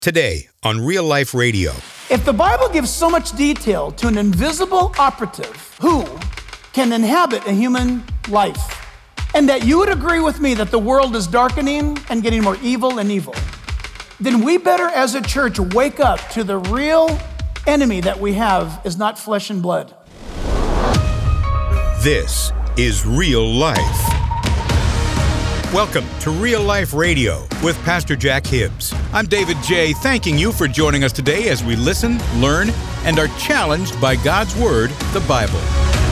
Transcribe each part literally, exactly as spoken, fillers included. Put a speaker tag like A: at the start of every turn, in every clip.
A: Today on Real Life Radio.
B: If the Bible gives so much detail to an invisible operative who can inhabit a human life, and that you would agree with me that the world is darkening and getting more evil and evil, then we better as a church wake up to the real enemy that we have is not flesh and blood.
A: This is Real Life. Welcome to Real Life Radio with Pastor Jack Hibbs. I'm David J., thanking you for joining us today as we listen, learn, and are challenged by God's Word, the Bible.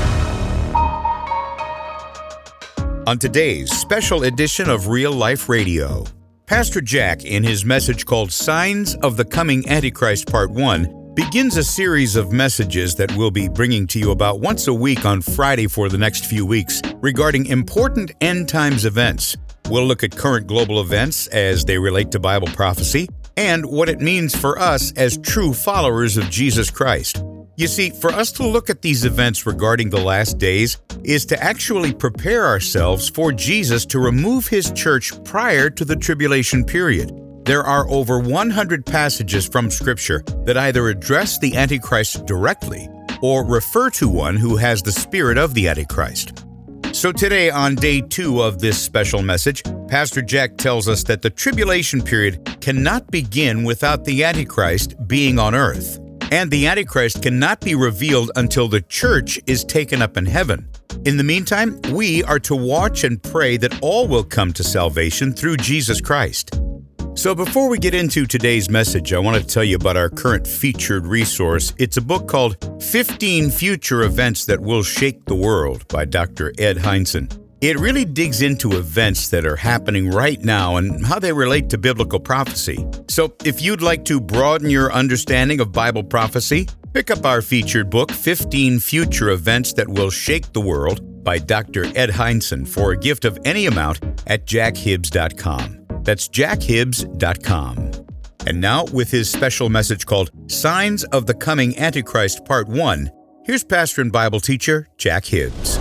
A: On today's special edition of Real Life Radio, Pastor Jack, in his message called Signs of the Coming Antichrist Part one, begins a series of messages that we'll be bringing to you about once a week on Friday for the next few weeks regarding important end times events. We'll look at current global events as they relate to Bible prophecy and what it means for us as true followers of Jesus Christ. You see, for us to look at these events regarding the last days is to actually prepare ourselves for Jesus to remove his church prior to the tribulation period. There are over one hundred passages from Scripture that either address the Antichrist directly or refer to one who has the spirit of the Antichrist. So today, on day two of this special message, Pastor Jack tells us that the tribulation period cannot begin without the Antichrist being on earth, and the Antichrist cannot be revealed until the church is taken up in heaven. In the meantime, we are to watch and pray that all will come to salvation through Jesus Christ. So before we get into today's message, I want to tell you about our current featured resource. It's a book called fifteen Future Events That Will Shake the World by Doctor Ed Hindson. It really digs into events that are happening right now and how they relate to biblical prophecy. So if you'd like to broaden your understanding of Bible prophecy, pick up our featured book, fifteen Future Events That Will Shake the World by Doctor Ed Hindson for a gift of any amount at jack hibbs dot com. That's jack hibbs dot com. And now, with his special message called Signs of the Coming Antichrist Part one, here's pastor and Bible teacher Jack Hibbs.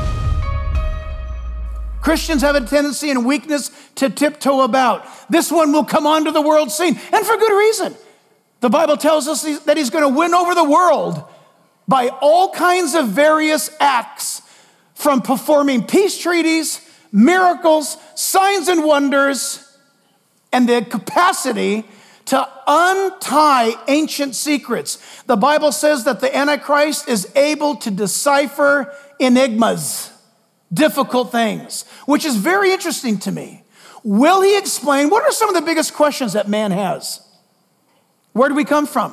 B: Christians have a tendency and weakness to tiptoe about. This one will come onto the world scene, and for good reason. The Bible tells us that he's going to win over the world by all kinds of various acts, from performing peace treaties, miracles, signs and wonders, and the capacity to untie ancient secrets. The Bible says that the Antichrist is able to decipher enigmas, difficult things, which is very interesting to me. Will he explain, what are some of the biggest questions that man has? Where do we come from?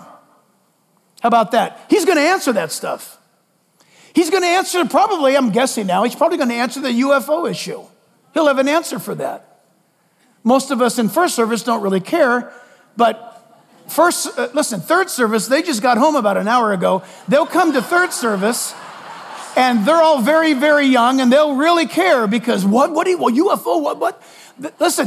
B: How about that? He's going to answer that stuff. He's going to answer, probably, I'm guessing now, he's probably going to answer the U F O issue. He'll have an answer for that. Most of us in first service don't really care, but first, uh, listen, third service, they just got home about an hour ago. They'll come to third service, and they're all very, very young, and they'll really care because what, what, do you, well, U F O, what, what? Th- listen,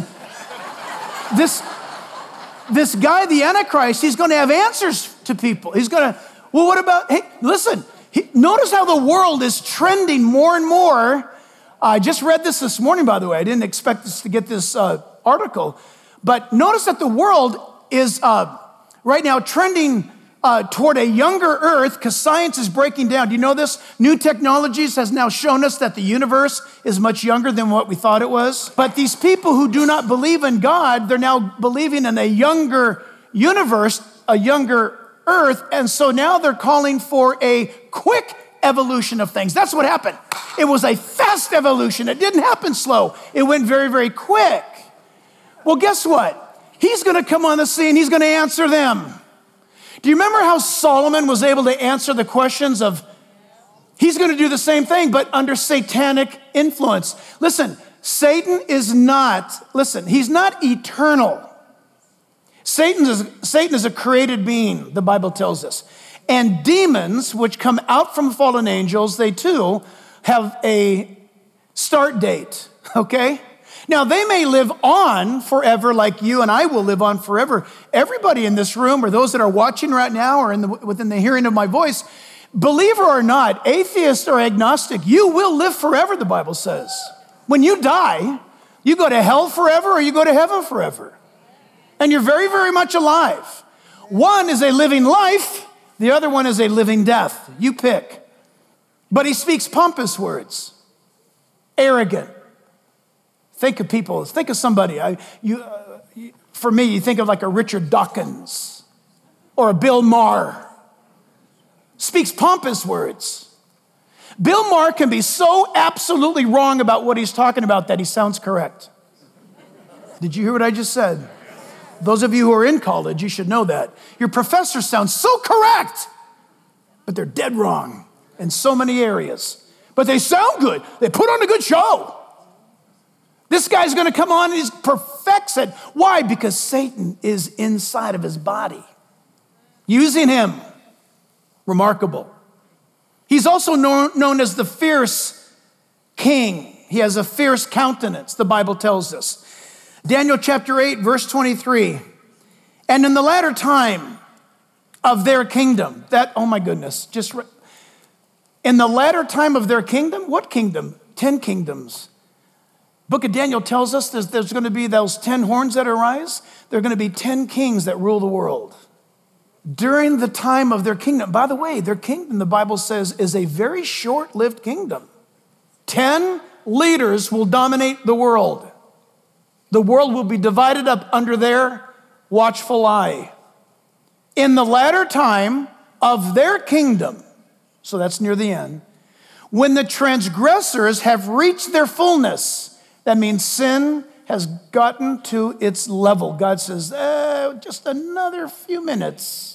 B: this, this guy, the Antichrist, he's going to have answers to people. He's going to, well, what about, hey, listen, he, notice how the world is trending more and more. I just read this this morning, by the way. I didn't expect us to get this uh, article. But notice that the world is uh, right now trending uh, toward a younger Earth because science is breaking down. Do you know this? New technologies has now shown us that the universe is much younger than what we thought it was. But these people who do not believe in God, they're now believing in a younger universe, a younger Earth. And so now they're calling for a quick evolution of things. That's what happened. It was a fast evolution. It didn't happen slow. It went very, very quick. Well, guess what? He's going to come on the scene. He's going to answer them. Do you remember how Solomon was able to answer the questions of, he's going to do the same thing, but under satanic influence. Listen, Satan is not, listen, he's not eternal. Satan is, Satan is a created being, the Bible tells us. And demons, which come out from fallen angels, they too have a start date, okay? Now, they may live on forever like you and I will live on forever. Everybody in this room, or those that are watching right now or in the, within the hearing of my voice, believer or not, atheist or agnostic, you will live forever, the Bible says. When you die, you go to hell forever or you go to heaven forever. And you're very, very much alive. One is a living life. The other one is a living death. You pick. But he speaks pompous words. Arrogant. Think of people. Think of somebody. I, you, uh, for me, you think of like a Richard Dawkins or a Bill Maher. Speaks pompous words. Bill Maher can be so absolutely wrong about what he's talking about that he sounds correct. Did you hear what I just said? Those of you who are in college, you should know that. Your professor sounds so correct, but they're dead wrong in so many areas. But they sound good. They put on a good show. This guy's going to come on and he perfects it. Why? Because Satan is inside of his body, using him. Remarkable. He's also known, known as the fierce king. He has a fierce countenance, the Bible tells us. Daniel chapter eight, verse twenty-three. And in the latter time of their kingdom, that, oh my goodness, just re- in the latter time of their kingdom, what kingdom? Ten kingdoms. Book of Daniel tells us there's, there's going to be those ten horns that arise. There are going to be ten kings that rule the world. During the time of their kingdom, by the way, their kingdom, the Bible says, is a very short-lived kingdom. Ten leaders will dominate the world. The world will be divided up under their watchful eye. In the latter time of their kingdom, so that's near the end, when the transgressors have reached their fullness, that means sin has gotten to its level. God says, eh, just another few minutes.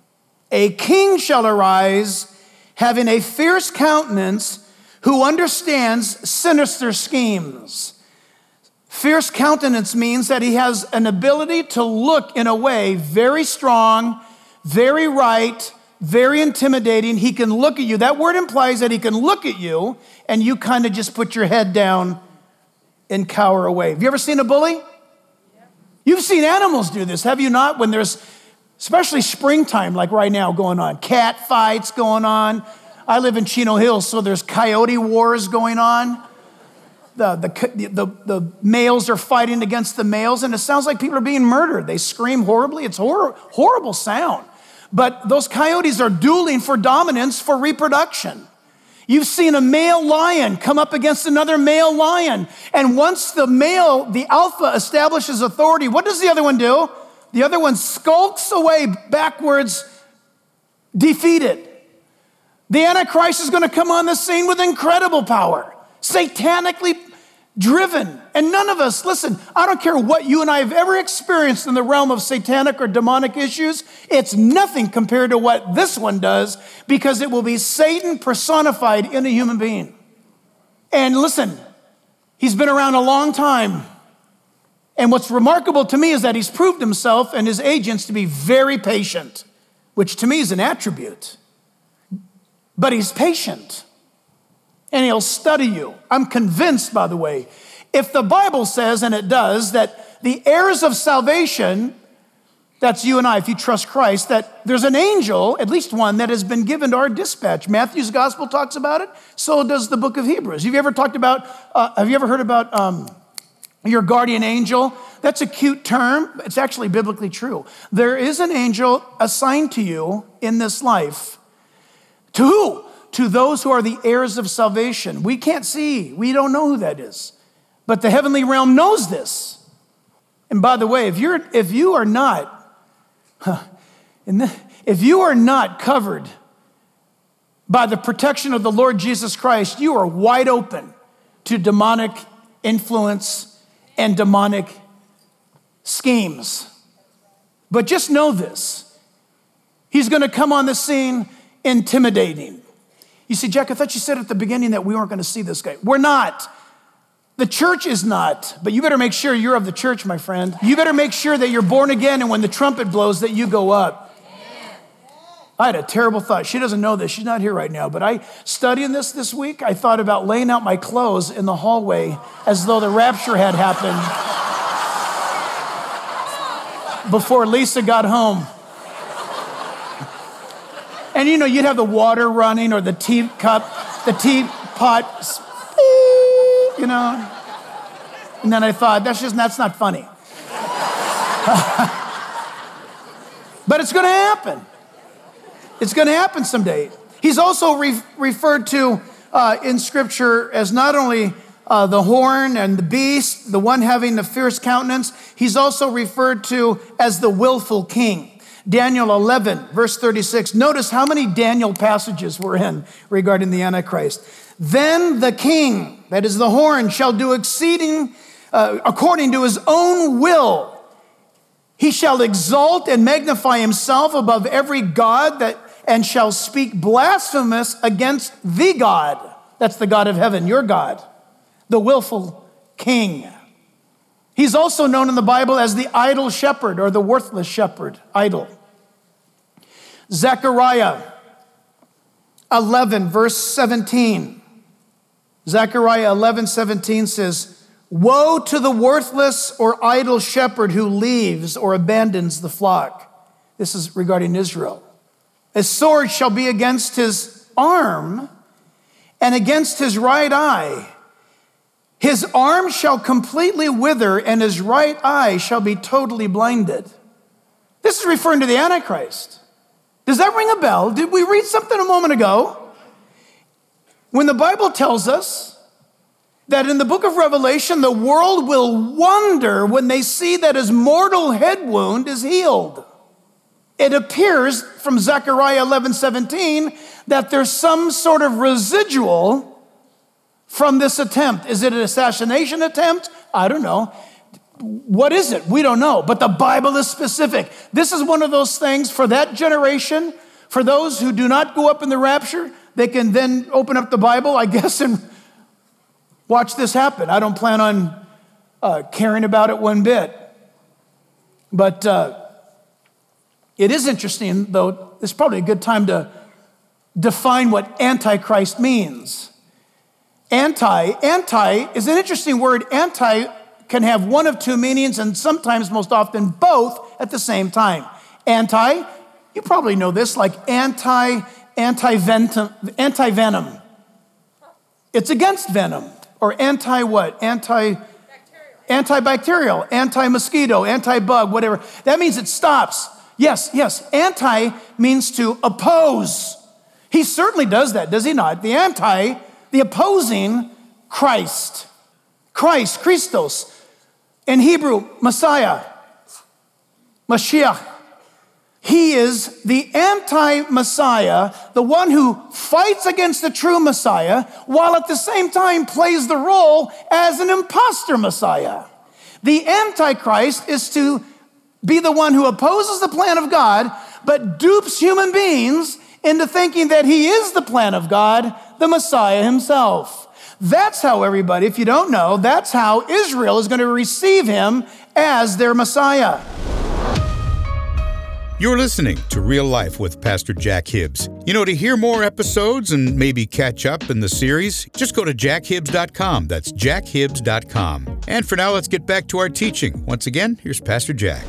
B: A king shall arise, having a fierce countenance, who understands sinister schemes. Fierce countenance means that he has an ability to look in a way very strong, very right, very intimidating. He can look at you. That word implies that he can look at you and you kind of just put your head down and cower away. Have you ever seen a bully? You've seen animals do this, have you not? When there's, especially springtime like right now going on, cat fights going on. I live in Chino Hills, so there's coyote wars going on. The, the, the, the males are fighting against the males, and it sounds like people are being murdered. They scream horribly. It's hor- horrible sound. But those coyotes are dueling for dominance, for reproduction. You've seen a male lion come up against another male lion. And once the male, the alpha, establishes authority, what does the other one do? The other one skulks away backwards, defeated. The Antichrist is going to come on the scene with incredible power, satanically driven. And none of us, listen, I don't care what you and I have ever experienced in the realm of satanic or demonic issues. It's nothing compared to what this one does, because it will be Satan personified in a human being. And listen, he's been around a long time. And what's remarkable to me is that he's proved himself and his agents to be very patient, which to me is an attribute. But he's patient. And he'll study you. I'm convinced, by the way, if the Bible says, and it does, that the heirs of salvation, that's you and I, if you trust Christ, that there's an angel, at least one, that has been given to our dispatch. Matthew's gospel talks about it. So does the book of Hebrews. Have you ever talked about, uh, have you ever heard about um, your guardian angel? That's a cute term. It's actually biblically true. There is an angel assigned to you in this life. To who? To those who are the heirs of salvation. We can't see. We don't know who that is. But the heavenly realm knows this. And by the way, if you're if you are not, huh, the, if you are not covered by the protection of the Lord Jesus Christ, you are wide open to demonic influence and demonic schemes. But just know this. He's going to come on the scene intimidating. You see, Jack, I thought you said at the beginning that we weren't going to see this guy. We're not. The church is not. But you better make sure you're of the church, my friend. You better make sure that you're born again, and when the trumpet blows, that you go up. I had a terrible thought. She doesn't know this. She's not here right now. But I, studying this this week, I thought about laying out my clothes in the hallway as though the rapture had happened before Lisa got home. And you know, you'd have the water running or the teacup, the teapot, you know. And then I thought, that's just, that's not funny. But it's going to happen. It's going to happen someday. He's also re- referred to uh, in Scripture as not only uh, the horn and the beast, the one having the fierce countenance, he's also referred to as the willful king. Daniel eleven, verse thirty-six. Notice how many Daniel passages we're in regarding the Antichrist. Then the king, that is the horn, shall do exceeding uh, according to his own will. He shall exalt and magnify himself above every god that, and shall speak blasphemous against the God. That's the God of heaven, your God, the willful king. He's also known in the Bible as the idle shepherd or the worthless shepherd, idle. Zechariah eleven, verse seventeen. Zechariah eleven, seventeen says, woe to the worthless or idle shepherd who leaves or abandons the flock. This is regarding Israel. A sword shall be against his arm and against his right eye. His arm shall completely wither and his right eye shall be totally blinded. This is referring to the Antichrist. Does that ring a bell? Did we read something a moment ago? When the Bible tells us that in the book of Revelation, the world will wonder when they see that his mortal head wound is healed. It appears from Zechariah eleven, seventeen that there's some sort of residual from this attempt. Is it an assassination attempt? I don't know. What is it? We don't know. But the Bible is specific. This is one of those things for that generation, for those who do not go up in the rapture, they can then open up the Bible, I guess, and watch this happen. I don't plan on uh, caring about it one bit. But uh, it is interesting, though, it's probably a good time to define what Antichrist means. Anti, anti is an interesting word. Anti can have one of two meanings and sometimes, most often, both at the same time. Anti, you probably know this, like anti, anti-venom, anti-venom. It's against venom. Or anti what? Anti, antibacterial, anti-mosquito, anti-bug, whatever. That means it stops. Yes, yes. Anti means to oppose. He certainly does that, does he not? The anti, the opposing Christ. Christ, Christos. In Hebrew, Messiah. Mashiach. He is the anti-Messiah, the one who fights against the true Messiah, while at the same time plays the role as an imposter Messiah. The Antichrist is to be the one who opposes the plan of God, but dupes human beings into thinking that he is the plan of God, the Messiah himself. That's how everybody, if you don't know, that's how Israel is going to receive him as their Messiah.
A: You're listening to Real Life with Pastor Jack Hibbs. You know, to hear more episodes and maybe catch up in the series, just go to jack hibbs dot com. That's jack hibbs dot com. And for now, let's get back to our teaching. Once again, here's Pastor Jack.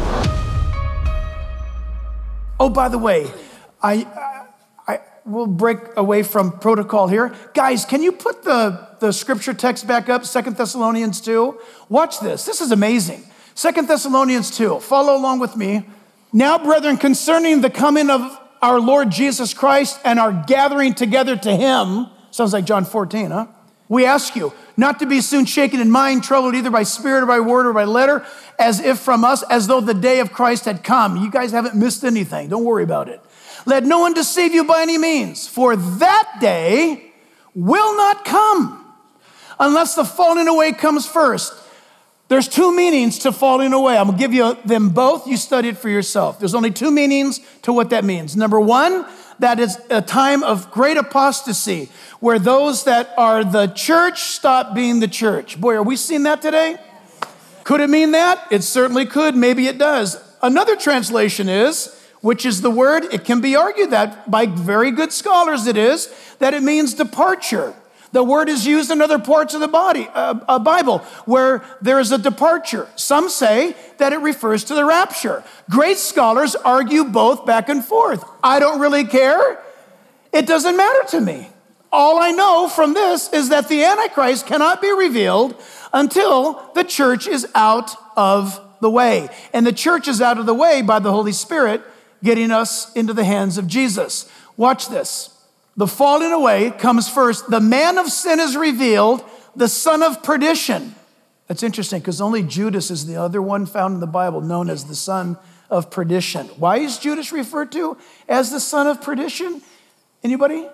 B: Oh, by the way, I, I, I will break away from protocol here. Guys, can you put the, the scripture text back up, Second Thessalonians two? Watch this. This is amazing. Second Thessalonians two. Follow along with me. Now, brethren, concerning the coming of our Lord Jesus Christ and our gathering together to him, sounds like John fourteen, huh? We ask you not to be soon shaken in mind, troubled either by spirit or by word or by letter, as if from us, as though the day of Christ had come. You guys haven't missed anything. Don't worry about it. Let no one deceive you by any means, for that day will not come unless the falling away comes first. There's two meanings to falling away. I'm going to give you them both. You study it for yourself. There's only two meanings to what that means. Number one, that is a time of great apostasy, where those that are the church stop being the church. Boy, are we seeing that today? Could it mean that? It certainly could. Maybe it does. Another translation is, which is the word, it can be argued that by very good scholars it is, that it means departure. The word is used in other parts of the body, uh, uh, Bible, where there is a departure. Some say that it refers to the rapture. Great scholars argue both back and forth. I don't really care. It doesn't matter to me. All I know from this is that the Antichrist cannot be revealed until the church is out of the way. And the church is out of the way by the Holy Spirit getting us into the hands of Jesus. Watch this. The falling away comes first. The man of sin is revealed, the son of perdition. That's interesting because only Judas is the other one found in the Bible known as the son of perdition. Why is Judas referred to as the son of perdition? Anybody?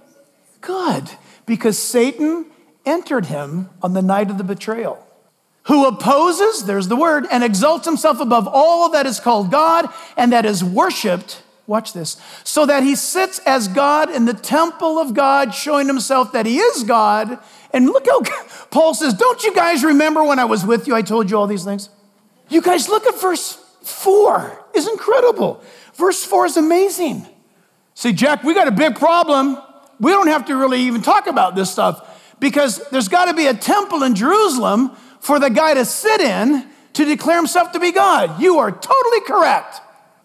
B: Good. Because Satan entered him on the night of the betrayal. Who opposes, there's the word, and exalts himself above all that is called God and that is worshiped. Watch this. So that he sits as God in the temple of God, showing himself that he is God. And look how Paul says, don't you guys remember when I was with you, I told you all these things? You guys look at verse four. It's incredible. Verse four is amazing. See, Jack, we got a big problem. We don't have to really even talk about this stuff because there's got to be a temple in Jerusalem for the guy to sit in to declare himself to be God. You are totally correct.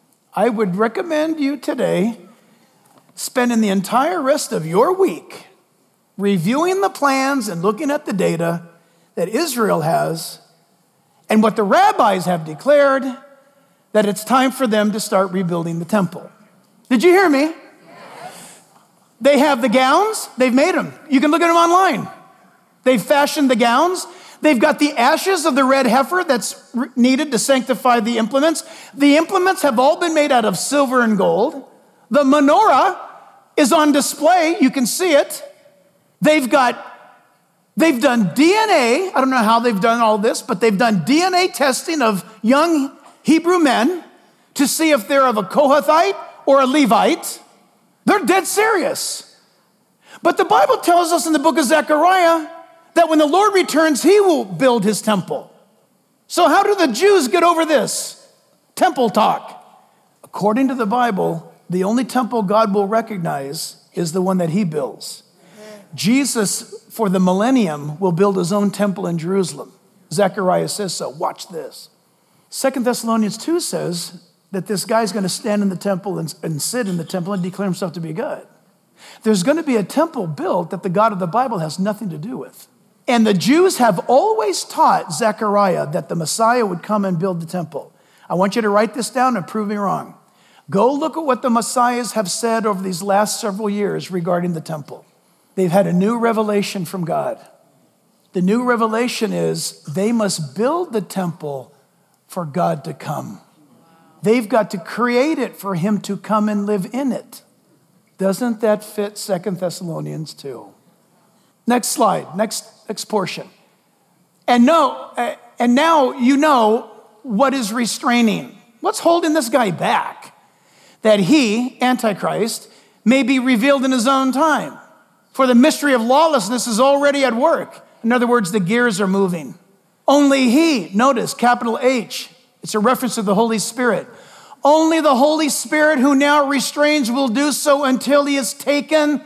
B: I would recommend you today spending the entire rest of your week reviewing the plans and looking at the data that Israel has and what the rabbis have declared that it's time for them to start rebuilding the temple. Did you hear me? Yes. They have the gowns. They've made them. You can look at them online. They've fashioned the gowns. They've got the ashes of the red heifer that's needed to sanctify the implements. The implements have all been made out of silver and gold. The menorah is on display. You can see it. They've got, they've done D N A. I don't know how they've done all this, but they've done D N A testing of young Hebrew men to see if they're of a Kohathite or a Levite. They're dead serious. But the Bible tells us in the book of Zechariah that when the Lord returns, he will build his temple. So how do the Jews get over this? Temple talk. According to the Bible, the only temple God will recognize is the one that he builds. Jesus, for the millennium, will build his own temple in Jerusalem. Zechariah says so. Watch this. Second Thessalonians two says that this guy's going to stand in the temple and, and sit in the temple and declare himself to be God. There's going to be a temple built that the God of the Bible has nothing to do with. And the Jews have always taught Zechariah that the Messiah would come and build the temple. I want you to write this down and prove me wrong. Go look at what the Messiahs have said over these last several years regarding the temple. They've had a new revelation from God. The new revelation is they must build the temple for God to come. They've got to create it for him to come and live in it. Doesn't that fit Second Thessalonians two? Next slide, next, next portion. And no, and now you know what is restraining. What's holding this guy back? That he, Antichrist, may be revealed in his own time. For the mystery of lawlessness is already at work. In other words, the gears are moving. Only he, notice, capital H, it's a reference to the Holy Spirit. Only the Holy Spirit who now restrains will do so until he is taken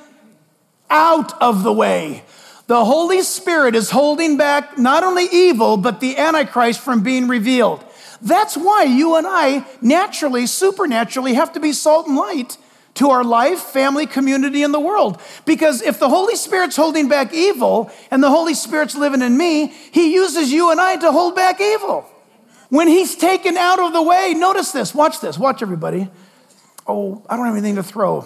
B: out of the way. The Holy Spirit is holding back not only evil, but the Antichrist from being revealed. That's why you and I naturally, supernaturally have to be salt and light to our life, family, community, and the world. Because if the Holy Spirit's holding back evil and the Holy Spirit's living in me, he uses you and I to hold back evil. When he's taken out of the way, notice this, watch this, watch everybody. Oh, I don't have anything to throw.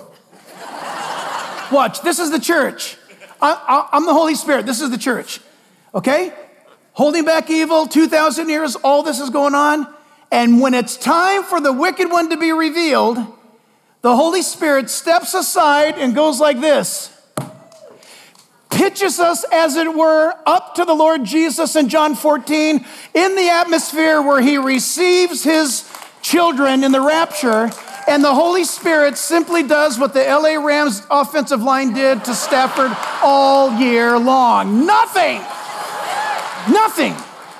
B: Watch, this is the church. I, I, I'm the Holy Spirit, this is the church, okay? Holding back evil, two thousand years, all this is going on. And when it's time for the wicked one to be revealed, the Holy Spirit steps aside and goes like this. Pitches us, as it were, up to the Lord Jesus in John fourteen in the atmosphere where he receives his children in the rapture. And the Holy Spirit simply does what the L A Rams offensive line did to Stafford all year long. Nothing. Nothing.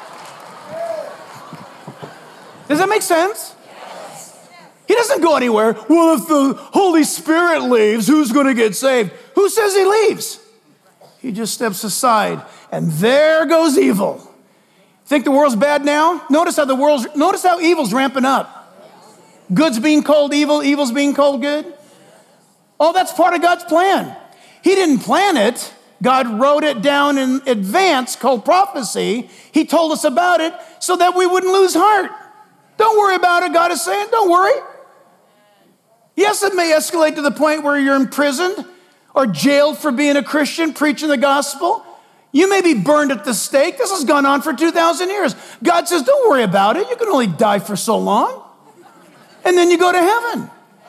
B: Does that make sense? He doesn't go anywhere. Well, if the Holy Spirit leaves, who's going to get saved? Who says he leaves? He just steps aside, and there goes evil. Think the world's bad now? Notice how the world's, notice how evil's ramping up. Good's being called evil, evil's being called good. Oh, that's part of God's plan. He didn't plan it. God wrote it down in advance, called prophecy. He told us about it so that we wouldn't lose heart. Don't worry about it, God is saying. Don't worry. Yes, it may escalate to the point where you're imprisoned or jailed for being a Christian, preaching the gospel. You may be burned at the stake. This has gone on for two thousand years. God says, don't worry about it. You can only die for so long. And then you go to heaven.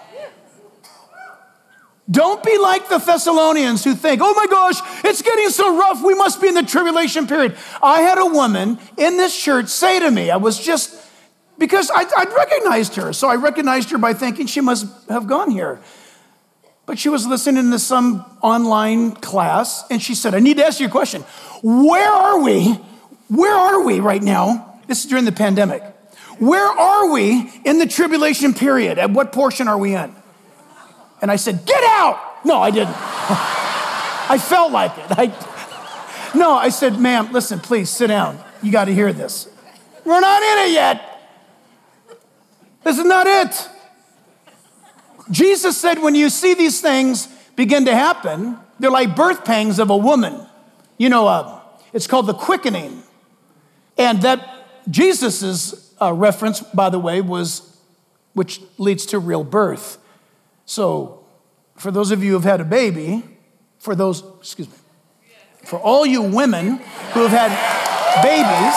B: Don't be like the Thessalonians who think, oh my gosh, it's getting so rough. We must be in the tribulation period. I had a woman in this church say to me, I was just, because I, I'd recognized her. So I recognized her by thinking she must have gone here. But she was listening to some online class, and she said, I need to ask you a question. Where are we? Where are we right now? This is during the pandemic. Where are we in the tribulation period? At what portion are we in? And I said, get out. No, I didn't. I felt like it. I, no, I said, ma'am, listen, please sit down. You got to hear this. We're not in it yet. This is not it. Jesus said, when you see these things begin to happen, they're like birth pangs of a woman. You know, uh, it's called the quickening. And that Jesus's uh, reference, by the way, was, which leads to real birth. So for those of you who have had a baby, for those, excuse me, for all you women who have had babies,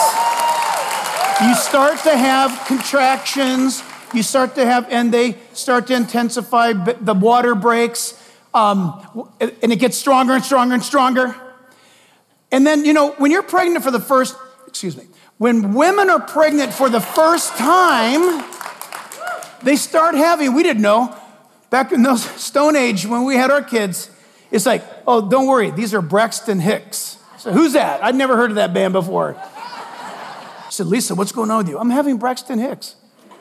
B: you start to have contractions, you start to have, and they start to intensify, the water breaks, um, and it gets stronger and stronger and stronger. And then, you know, when you're pregnant for the first, excuse me, when women are pregnant for the first time, they start having, we didn't know, back in those Stone Age when we had our kids, it's like, oh, don't worry, these are Braxton Hicks. So who's that? I'd never heard of that band before. I said, Lisa, what's going on with you? I'm having Braxton Hicks.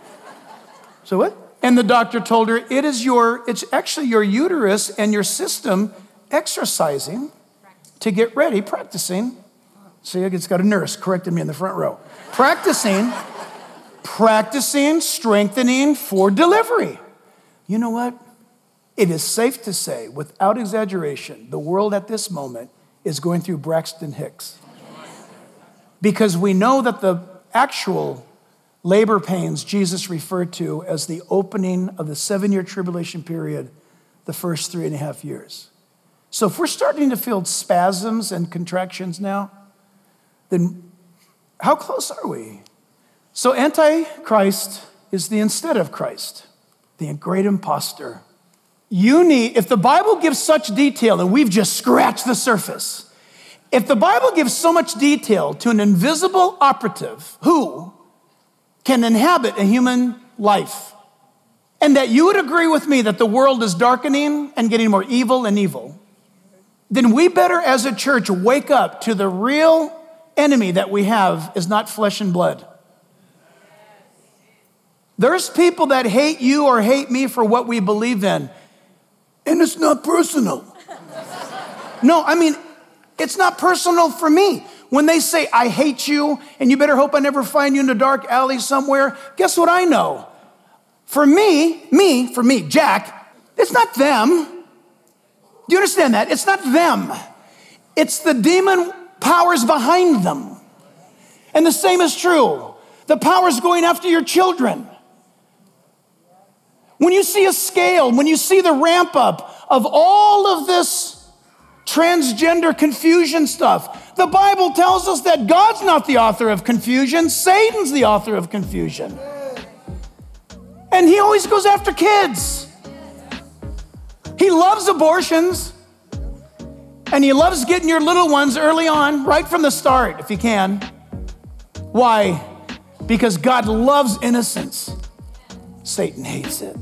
B: So what? And the doctor told her, it is your, it's actually your uterus and your system exercising to get ready, practicing. See, I just got a nurse correcting me in the front row. Practicing, practicing, strengthening for delivery. You know what? It is safe to say, without exaggeration, the world at this moment is going through Braxton Hicks. Because we know that the actual labor pains Jesus referred to as the opening of the seven-year tribulation period, the first three and a half years. So if we're starting to feel spasms and contractions now, then how close are we? So Antichrist is the instead of Christ, the great imposter. You need, if the Bible gives such detail, and we've just scratched the surface, if the Bible gives so much detail to an invisible operative who can inhabit a human life, and that you would agree with me that the world is darkening and getting more evil and evil, then we better as a church wake up to the real enemy that we have is not flesh and blood. There's people that hate you or hate me for what we believe in, and it's not personal. No, I mean, it's not personal for me. When they say, I hate you, and you better hope I never find you in a dark alley somewhere, guess what I know? For me, me, for me, Jack, it's not them. Do you understand that? It's not them. It's the demon powers behind them. And the same is true. The powers going after your children. When you see a scale, when you see the ramp up of all of this transgender confusion stuff, the Bible tells us that God's not the author of confusion, Satan's the author of confusion. And he always goes after kids. He loves abortions, and he loves getting your little ones early on, right from the start, if he can. Why? Because God loves innocence. Satan hates it.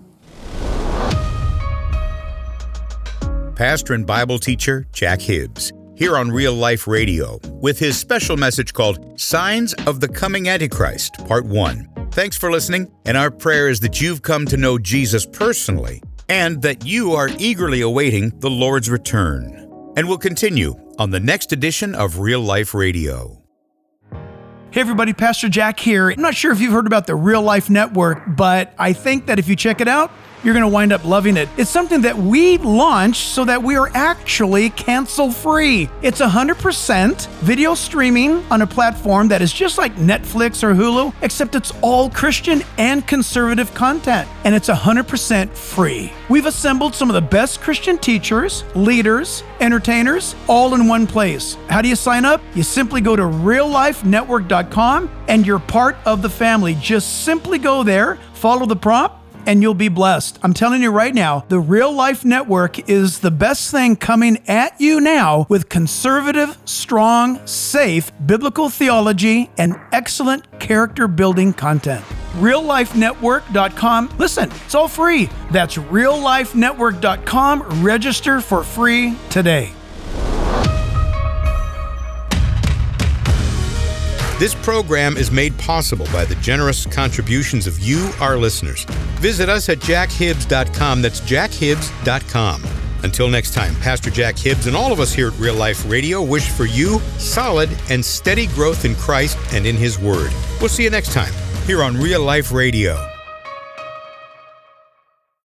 A: Pastor and Bible teacher Jack Hibbs, here on Real Life Radio, with his special message called Signs of the Coming Antichrist, Part one. Thanks for listening, and our prayer is that you've come to know Jesus personally and that you are eagerly awaiting the Lord's return. And we'll continue on the next edition of Real Life Radio.
B: Hey everybody, Pastor Jack here. I'm not sure if you've heard about the Real Life Network, but I think that if you check it out, you're going to wind up loving it. It's something that we launched so that we are actually cancel-free. It's one hundred percent video streaming on a platform that is just like Netflix or Hulu, except it's all Christian and conservative content, and it's one hundred percent free. We've assembled some of the best Christian teachers, leaders, entertainers, all in one place. How do you sign up? You simply go to real life network dot com and you're part of the family. Just simply go there, follow the prompt, and you'll be blessed. I'm telling you right now, the Real Life Network is the best thing coming at you now with conservative, strong, safe, biblical theology and excellent character building content. real life network dot com. Listen, it's all free. That's real life network dot com. Register for free today.
A: This program is made possible by the generous contributions of you, our listeners. Visit us at jack hibbs dot com. That's jack hibbs dot com. Until next time, Pastor Jack Hibbs and all of us here at Real Life Radio wish for you solid and steady growth in Christ and in His Word. We'll see you next time here on Real Life Radio.